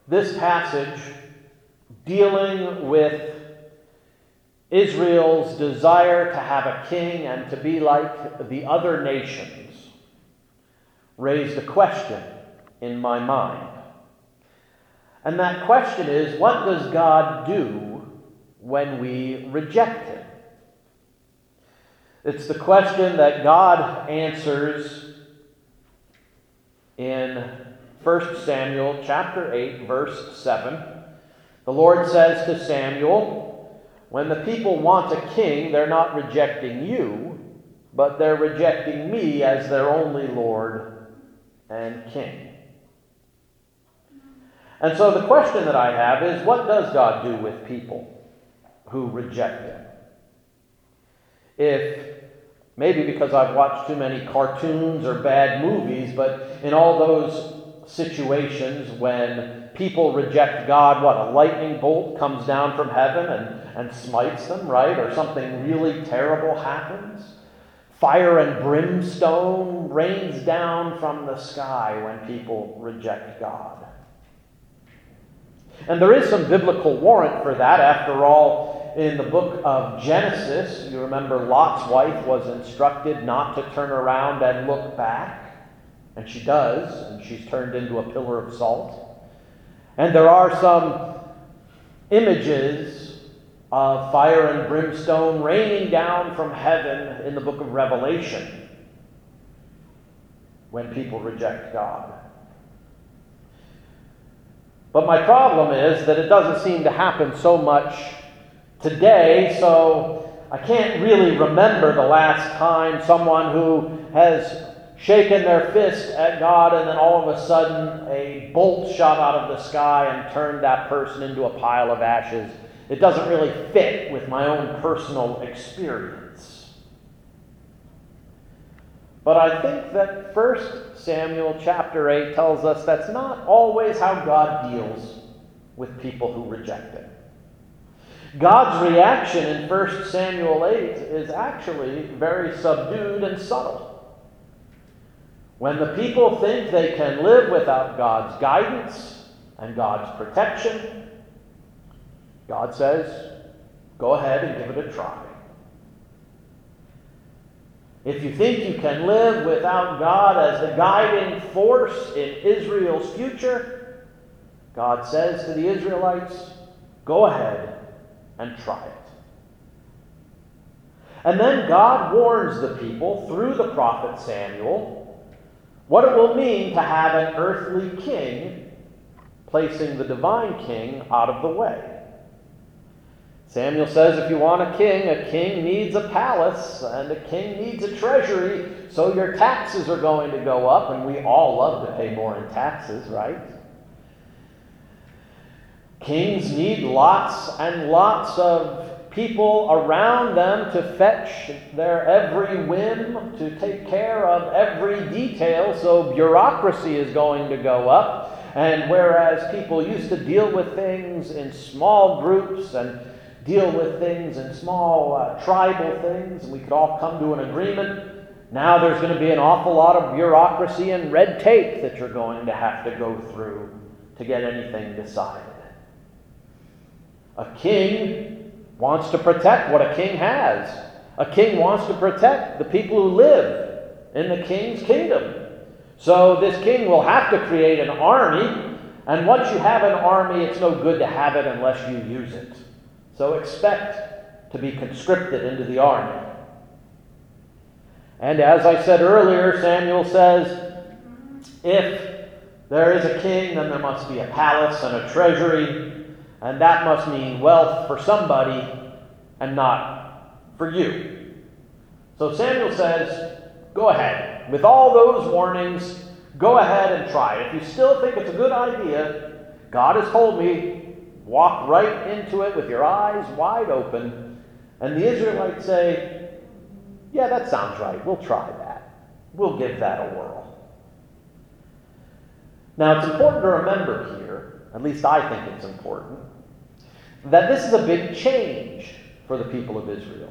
this passage, dealing with Israel's desire to have a king and to be like the other nations, raised a question in my mind. And that question is, what does God do when we reject Him? It's the question that God answers in 1 Samuel chapter 8, verse 7. The Lord says to Samuel, when the people want a king, they're not rejecting you, but they're rejecting me as their only Lord and King. And so the question that I have is, what does God do with people who reject Him? If, maybe because I've watched too many cartoons or bad movies, but in all those situations when people reject God, what, a lightning bolt comes down from heaven and smites them, right? Or something really terrible happens? Fire and brimstone rains down from the sky when people reject God. And there is some biblical warrant for that. After all, in the book of Genesis, you remember Lot's wife was instructed not to turn around and look back. And she does, and she's turned into a pillar of salt. And there are some images of fire and brimstone raining down from heaven in the book of Revelation when people reject God. But my problem is that it doesn't seem to happen so much today, so I can't really remember the last time someone who has shaken their fist at God and then all of a sudden a bolt shot out of the sky and turned that person into a pile of ashes. It doesn't really fit with my own personal experience. But I think that 1 Samuel chapter 8 tells us that's not always how God deals with people who reject Him. God's reaction in 1 Samuel 8 is actually very subdued and subtle. When the people think they can live without God's guidance and God's protection, God says, go ahead and give it a try. If you think you can live without God as the guiding force in Israel's future, God says to the Israelites, go ahead and try it. And then God warns the people through the prophet Samuel what it will mean to have an earthly king placing the divine king out of the way. Samuel says if you want a king needs a palace, and a king needs a treasury, so your taxes are going to go up, and we all love to pay more in taxes, right? Kings need lots and lots of people around them to fetch their every whim, to take care of every detail, so bureaucracy is going to go up. And whereas people used to deal with things in small groups and deal with things in small tribal things, and we could all come to an agreement, now there's going to be an awful lot of bureaucracy and red tape that you're going to have to go through to get anything decided. A king wants to protect what a king has. A king wants to protect the people who live in the king's kingdom. So this king will have to create an army, and once you have an army, it's no good to have it unless you use it. So expect to be conscripted into the army. And as I said earlier, Samuel says, if there is a king, then there must be a palace and a treasury, and that must mean wealth for somebody and not for you. So Samuel says, go ahead. With all those warnings, go ahead and try it. If you still think it's a good idea, God has told me, walk right into it with your eyes wide open. And the Israelites say, yeah, that sounds right. We'll try that. We'll give that a whirl. Now, it's important to remember here, at least I think it's important, that this is a big change for the people of Israel.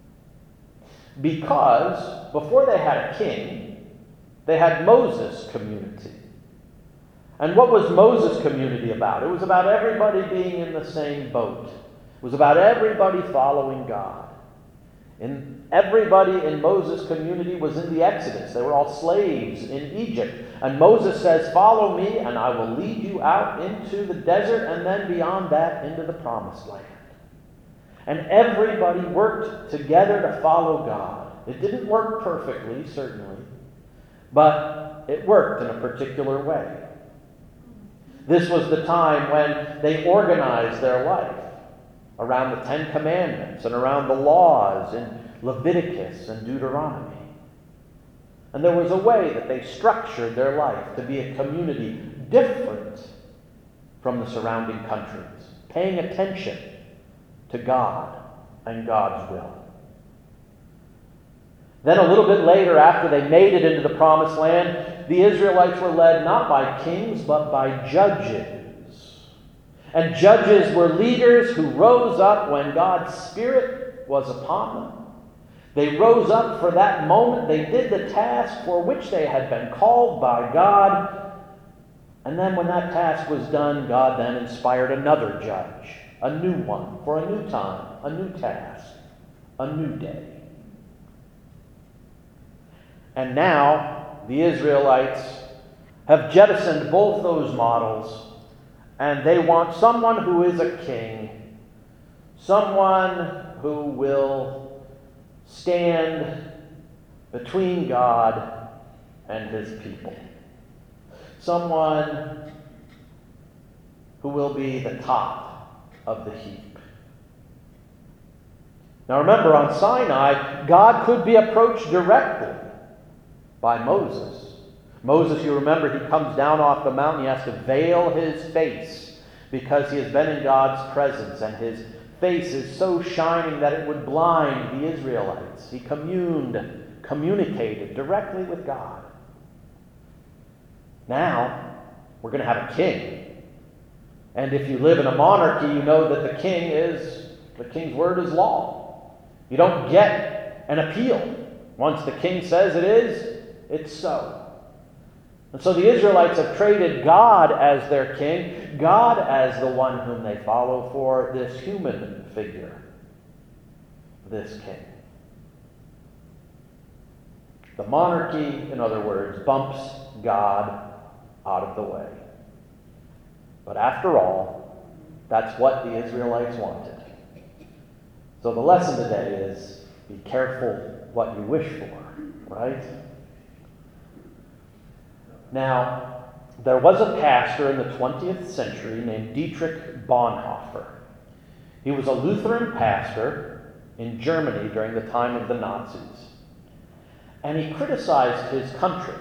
Because before they had a king, they had Moses' community. And what was Moses' community about? It was about everybody being in the same boat. It was about everybody following God. And everybody in Moses' community was in the Exodus. They were all slaves in Egypt. And Moses says, "Follow me, and I will lead you out into the desert, and then beyond that into the promised land." And everybody worked together to follow God. It didn't work perfectly, certainly, but it worked in a particular way. This was the time when they organized their life around the Ten Commandments and around the laws in Leviticus and Deuteronomy. And there was a way that they structured their life to be a community different from the surrounding countries, paying attention to God and God's will. Then a little bit later, after they made it into the promised land, the Israelites were led not by kings, but by judges. And judges were leaders who rose up when God's Spirit was upon them. They rose up for that moment. They did the task for which they had been called by God. And then when that task was done, God then inspired another judge, a new one, for a new time, a new task, a new day. And now the Israelites have jettisoned both those models, and they want someone who is a king, someone who will stand between God and his people, someone who will be the top of the heap. Now remember, on Sinai, God could be approached directly by Moses. Moses, you remember, he comes down off the mountain. He has to veil his face because he has been in God's presence, and his face is so shining that it would blind the Israelites. He communicated directly with God. Now, we're going to have a king. And if you live in a monarchy, you know that the king's word is law. You don't get an appeal. Once the king says it is, it's so. And so the Israelites have traded God as their king, God as the one whom they follow, for this human figure, this king. The monarchy, in other words, bumps God out of the way. But after all, that's what the Israelites wanted. So the lesson today is, be careful what you wish for, right? Now, there was a pastor in the 20th century named Dietrich Bonhoeffer. He was a Lutheran pastor in Germany during the time of the Nazis. And he criticized his country,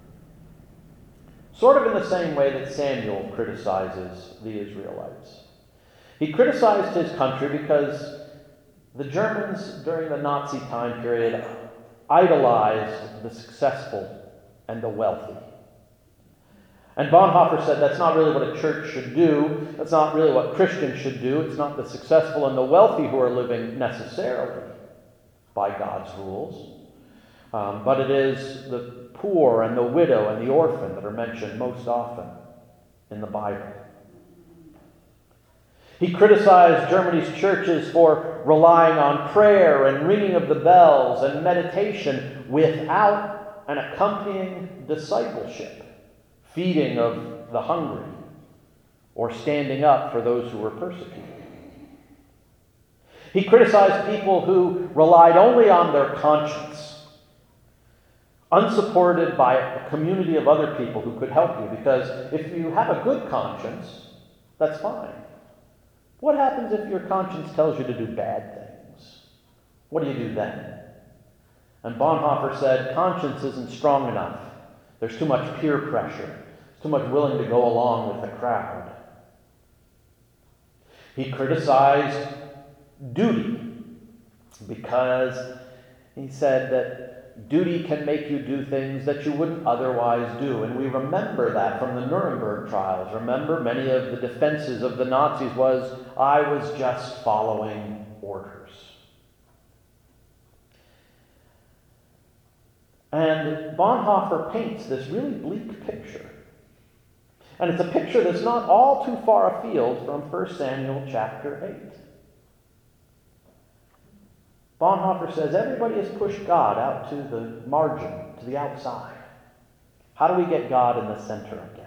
sort of in the same way that Samuel criticizes the Israelites. He criticized his country because the Germans during the Nazi time period idolized the successful and the wealthy. And Bonhoeffer said that's not really what a church should do. That's not really what Christians should do. It's not the successful and the wealthy who are living necessarily by God's rules. But it is the poor and the widow and the orphan that are mentioned most often in the Bible. He criticized Germany's churches for relying on prayer and ringing of the bells and meditation without an accompanying discipleship, feeding of the hungry, or standing up for those who were persecuted. He criticized people who relied only on their conscience, unsupported by a community of other people who could help you, because if you have a good conscience, that's fine. What happens if your conscience tells you to do bad things? What do you do then? And Bonhoeffer said, conscience isn't strong enough. There's too much peer pressure. Too much willing to go along with the crowd. He criticized duty because he said that duty can make you do things that you wouldn't otherwise do. And we remember that from the Nuremberg trials. Remember, many of the defenses of the Nazis was, I was just following orders. And Bonhoeffer paints this really bleak picture. And it's a picture that's not all too far afield from 1 Samuel chapter 8. Bonhoeffer says everybody has pushed God out to the margin, to the outside. How do we get God in the center again?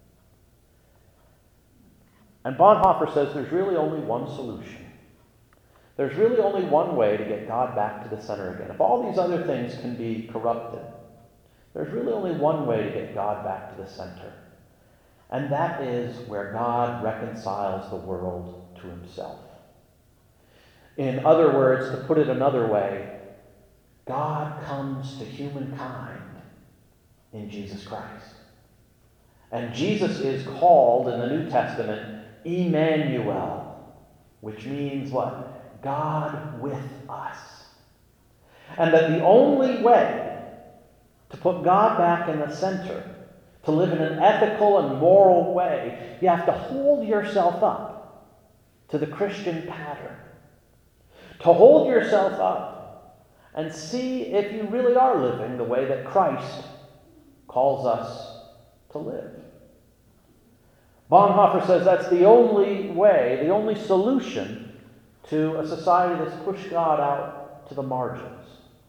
And Bonhoeffer says there's really only one solution. There's really only one way to get God back to the center again. If all these other things can be corrupted, there's really only one way to get God back to the center. And that is where God reconciles the world to himself. In other words, to put it another way, God comes to humankind in Jesus Christ. And Jesus is called in the New Testament Emmanuel, which means what? God with us. And that the only way to put God back in the center, to live in an ethical and moral way, you have to hold yourself up to the Christian pattern. To hold yourself up and see if you really are living the way that Christ calls us to live. Bonhoeffer says that's the only way, the only solution to a society that's pushed God out to the margins.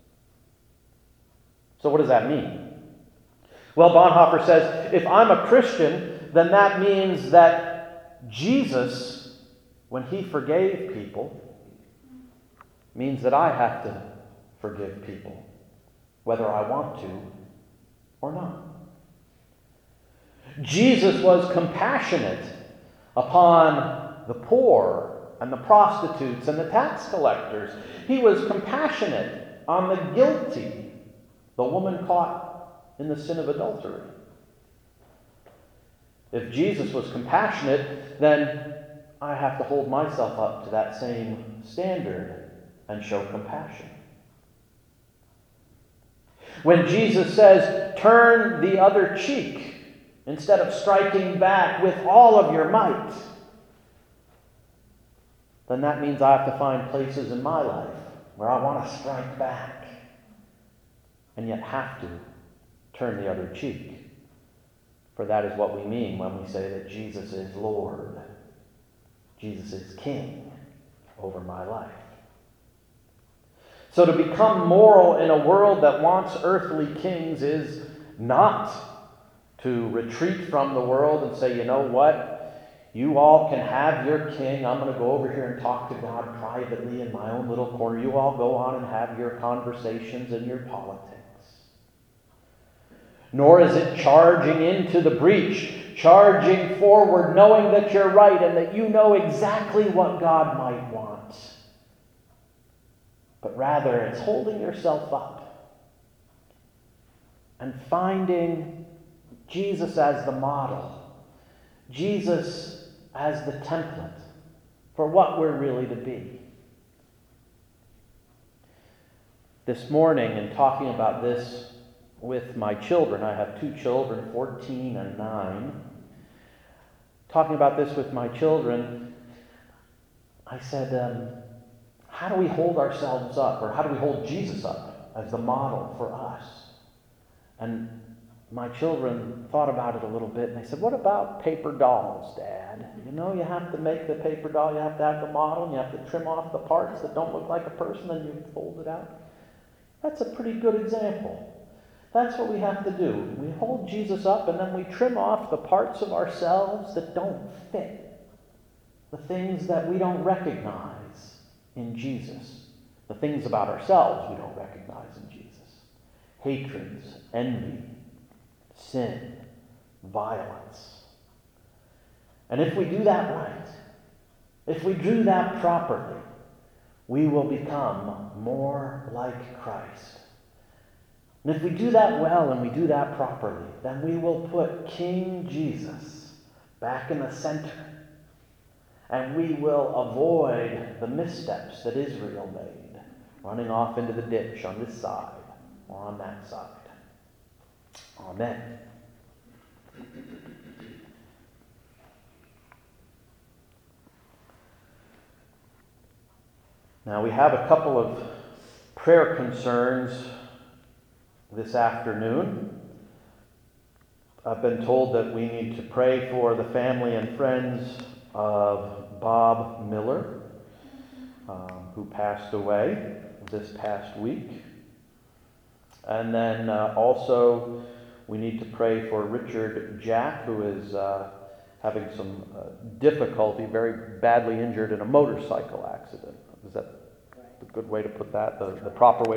So what does that mean? Well, Bonhoeffer says if I'm a Christian, then that means that Jesus, when he forgave people, means that I have to forgive people, whether I want to or not. Jesus was compassionate upon the poor and the prostitutes and the tax collectors. He was compassionate on the guilty, the woman caught in the sin of adultery. If Jesus was compassionate, then I have to hold myself up to that same standard and show compassion. When Jesus says, turn the other cheek instead of striking back with all of your might, then that means I have to find places in my life where I want to strike back and yet have to turn the other cheek. For that is what we mean when we say that Jesus is Lord. Jesus is King over my life. So to become moral in a world that wants earthly kings is not to retreat from the world and say, you know what, you all can have your king. I'm going to go over here and talk to God privately in my own little corner. You all go on and have your conversations and your politics. Nor is it charging into the breach, charging forward, knowing that you're right and that you know exactly what God might want. But rather, it's holding yourself up and finding Jesus as the model, Jesus as the template for what we're really to be. This morning, in talking about this with my children, I have two children, 14 and 9. Talking about this with my children, I said, how do we hold ourselves up, or how do we hold Jesus up as the model for us? And my children thought about it a little bit, and they said, what about paper dolls, Dad? You know, you have to make the paper doll, you have to have the model, and you have to trim off the parts that don't look like a person, and you fold it out. That's a pretty good example. That's what we have to do. We hold Jesus up, and then we trim off the parts of ourselves that don't fit, the things that we don't recognize in Jesus, the things about ourselves we don't recognize in Jesus. Hatreds, envy, sin, violence. And if we do that right, if we do that properly, we will become more like Christ. And if we do that well and we do that properly, then we will put King Jesus back in the center. And we will avoid the missteps that Israel made, running off into the ditch on this side or on that side. Amen. Now we have a couple of prayer concerns this afternoon. I've been told that we need to pray for the family and friends of Bob Miller, who passed away this past week. And then also we need to pray for Richard Jack, who is having some difficulty, very badly injured in a motorcycle accident. Is that the good way to put that? The proper way